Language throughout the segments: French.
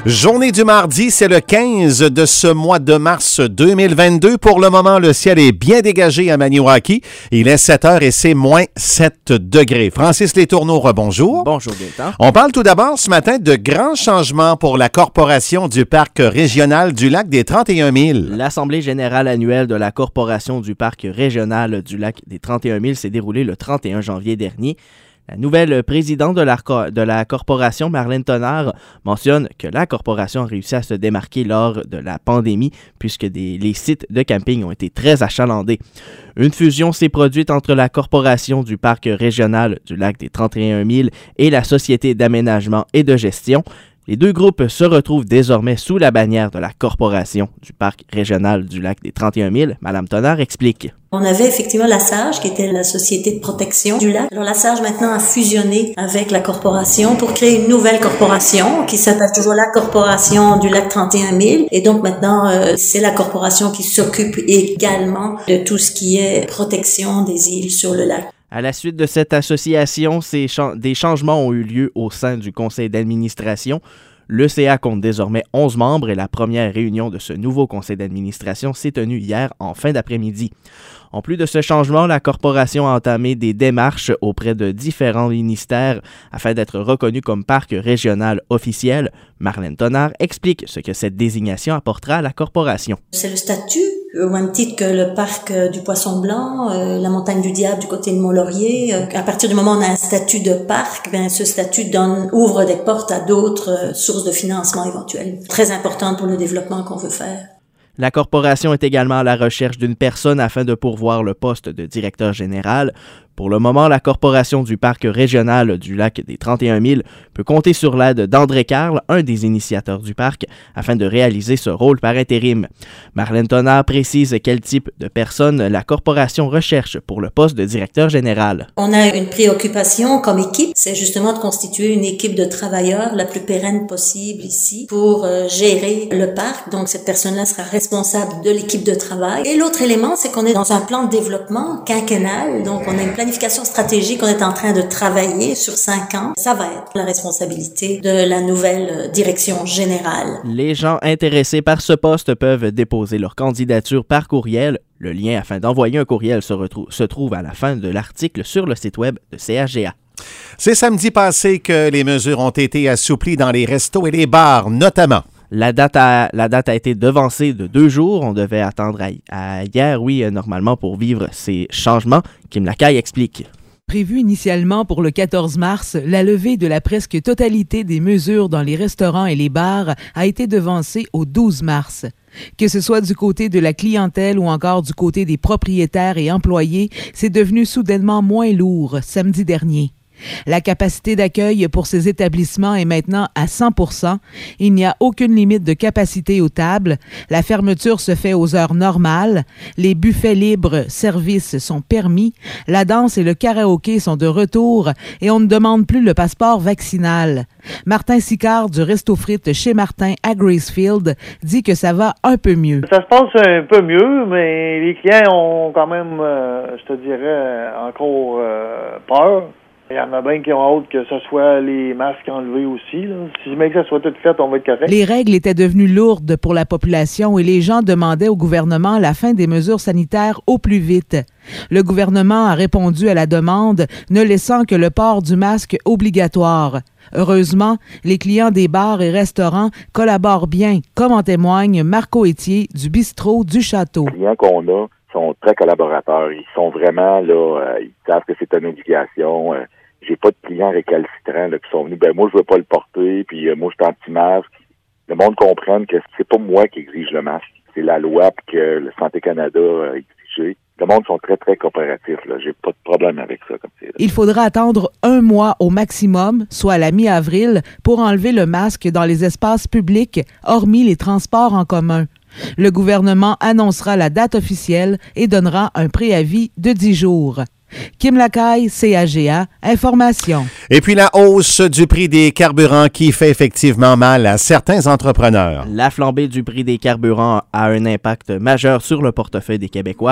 Journée du mardi, c'est le 15 de ce mois de mars 2022. Pour le moment, le ciel est bien dégagé à Maniwaki. Il est 7 heures et c'est moins 7 degrés. Francis Letourneau, rebonjour. Bonjour, Gaëtan. On parle tout d'abord ce matin de grands changements pour la Corporation du Parc régional du Lac des 31 000. L'Assemblée générale annuelle de la Corporation du Parc régional du Lac des 31 000 s'est déroulée le 31 janvier dernier. La nouvelle présidente de la corporation, Marlène Tonnerre, mentionne que la corporation a réussi à se démarquer lors de la pandémie puisque les sites de camping ont été très achalandés. Une fusion s'est produite entre la corporation du parc régional du Lac des 31 000 et la Société d'aménagement et de gestion. Les deux groupes se retrouvent désormais sous la bannière de la Corporation du Parc régional du Lac des 31 000. Madame Tonnerre explique. On avait effectivement la SAGE, qui était la Société de protection du lac. Alors la SAGE maintenant a fusionné avec la Corporation pour créer une nouvelle corporation qui s'appelle toujours la Corporation du Lac 31 000. Et donc maintenant, c'est la Corporation qui s'occupe également de tout ce qui est protection des îles sur le lac. À la suite de cette association, des changements ont eu lieu au sein du conseil d'administration. L'ECA compte désormais 11 membres et la première réunion de ce nouveau conseil d'administration s'est tenue hier en fin d'après-midi. En plus de ce changement, la corporation a entamé des démarches auprès de différents ministères afin d'être reconnue comme parc régional officiel. Marlène Tonnerre explique ce que cette désignation apportera à la corporation. C'est le statut, au même titre que le parc du Poisson Blanc, la montagne du Diable du côté de Mont-Laurier. À partir du moment où on a un statut de parc, ce statut ouvre des portes à d'autres sources de financement éventuelles. Très importante pour le développement qu'on veut faire. La corporation est également à la recherche d'une personne afin de pourvoir le poste de directeur général. Pour le moment, la Corporation du Parc régional du Lac des 31 000 peut compter sur l'aide d'André Carle, un des initiateurs du parc, afin de réaliser ce rôle par intérim. Marlène Tonnerre précise quel type de personne la corporation recherche pour le poste de directeur général. On a une préoccupation comme équipe, c'est justement de constituer une équipe de travailleurs la plus pérenne possible ici pour gérer le parc. Donc cette personne-là sera responsable de l'équipe de travail. Et l'autre élément, c'est qu'on est dans un plan de développement quinquennal, donc on a une planification stratégique qu'on est en train de travailler sur 5 ans. Ça va être la responsabilité de la nouvelle direction générale. Les gens intéressés par ce poste peuvent déposer leur candidature par courriel. Le lien afin d'envoyer un courriel se trouve à la fin de l'article sur le site web de CHGA. C'est samedi passé que les mesures ont été assouplies dans les restos et les bars, notamment. La date a été devancée de 2 jours. On devait attendre à hier, normalement, pour vivre ces changements. Kim Lacaille explique. Prévu initialement pour le 14 mars, la levée de la presque totalité des mesures dans les restaurants et les bars a été devancée au 12 mars. Que ce soit du côté de la clientèle ou encore du côté des propriétaires et employés, c'est devenu soudainement moins lourd samedi dernier. La capacité d'accueil pour ces établissements est maintenant à 100%. Il n'y a aucune limite de capacité aux tables. La fermeture se fait aux heures normales. Les buffets libres services sont permis. La danse et le karaoké sont de retour et on ne demande plus le passeport vaccinal. Martin Sicard du Resto Frites chez Martin à Gracefield dit que ça va un peu mieux. Ça se passe un peu mieux, mais les clients ont quand même, je te dirais, encore peur. Il y en a bien qui ont hâte que ce soit les masques enlevés aussi. Là. Si jamais que ça soit tout fait, on va être correct. Les règles étaient devenues lourdes pour la population et les gens demandaient au gouvernement la fin des mesures sanitaires au plus vite. Le gouvernement a répondu à la demande, ne laissant que le port du masque obligatoire. Heureusement, les clients des bars et restaurants collaborent bien, comme en témoigne Marco Étier du bistrot du Château. Les clients qu'on a sont très collaborateurs. Ils sont vraiment là, ils savent que c'est une obligation. J'ai pas de clients récalcitrants là, qui sont venus. Moi, je veux pas le porter, puis moi, je suis anti-masque. Le monde comprenne que c'est pas moi qui exige le masque. C'est la loi que le Santé Canada a exigé. Le monde sont très, très coopératifs. Là. J'ai pas de problème avec ça. Comme c'est. Il faudra attendre 1 mois au maximum, soit à la mi-avril, pour enlever le masque dans les espaces publics, hormis les transports en commun. Le gouvernement annoncera la date officielle et donnera un préavis de 10 jours. Kim Lacaille, CHGA, Information. Et puis la hausse du prix des carburants qui fait effectivement mal à certains entrepreneurs. La flambée du prix des carburants a un impact majeur sur le portefeuille des Québécois.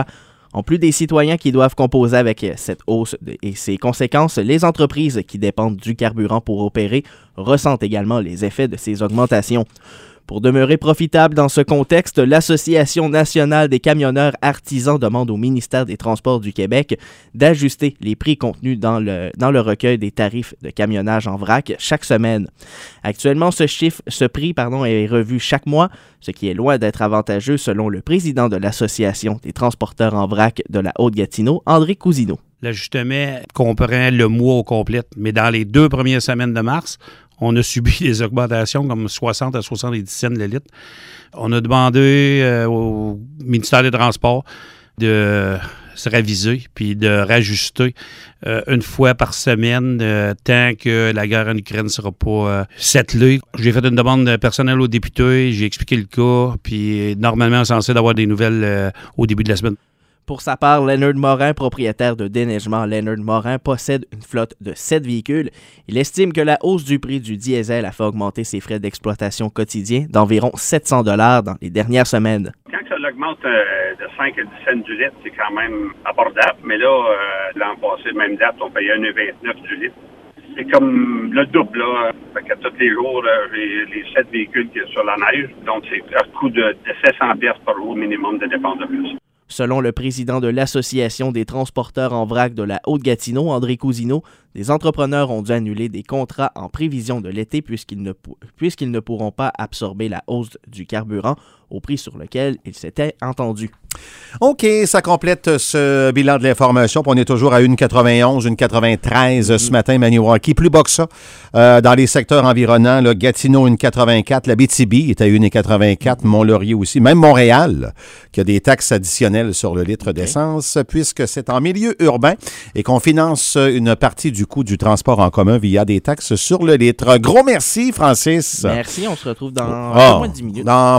En plus des citoyens qui doivent composer avec cette hausse et ses conséquences, les entreprises qui dépendent du carburant pour opérer ressentent également les effets de ces augmentations. Pour demeurer profitable dans ce contexte, l'Association nationale des camionneurs artisans demande au ministère des Transports du Québec d'ajuster les prix contenus dans le recueil des tarifs de camionnage en vrac chaque semaine. Actuellement, ce prix est revu chaque mois, ce qui est loin d'être avantageux selon le président de l'Association des transporteurs en vrac de la Haute-Gatineau, André Cousineau. L'ajustement comprend le mois au complet, mais dans les 2 premières semaines de mars, on a subi des augmentations comme 60 à 70 cents le litre. On a demandé au ministère des Transports de se raviser puis de rajuster une fois par semaine tant que la guerre en Ukraine ne sera pas settlée. J'ai fait une demande personnelle aux députés, j'ai expliqué le cas, puis normalement, on est censé d'avoir des nouvelles au début de la semaine. Pour sa part, Leonard Morin, propriétaire de déneigement Leonard Morin, possède une flotte de 7 véhicules. Il estime que la hausse du prix du diesel a fait augmenter ses frais d'exploitation quotidiens d'environ 700 $ dans les dernières semaines. Quand ça augmente de 5 à 10 cents du litre, c'est quand même abordable. Mais là, l'an passé, même date, on payait 1,29 du litre. C'est comme le double, là. Fait que tous les jours, j'ai les 7 véhicules qui sont sur la neige. Donc, c'est un coût de 700 $ par jour minimum de dépenses de plus. Selon le président de l'Association des transporteurs en vrac de la Haute-Gatineau, André Cousineau, des entrepreneurs ont dû annuler des contrats en prévision de l'été puisqu'ils ne pourront pas absorber la hausse du carburant au prix sur lequel ils s'étaient entendus. OK, ça complète ce bilan de l'information. On est toujours à 1,91, 1,93 ce matin, Maniwaki. Plus bas que ça, dans les secteurs environnants, là, Gatineau, 1,84. L'Abitibi est à 1,84. Mont-Laurier aussi. Même Montréal, qui a des taxes additionnelles sur le litre d'essence, puisque c'est en milieu urbain et qu'on finance une partie du coût du transport en commun via des taxes sur le litre. Gros merci, Francis. Merci, on se retrouve dans moins de 10 minutes.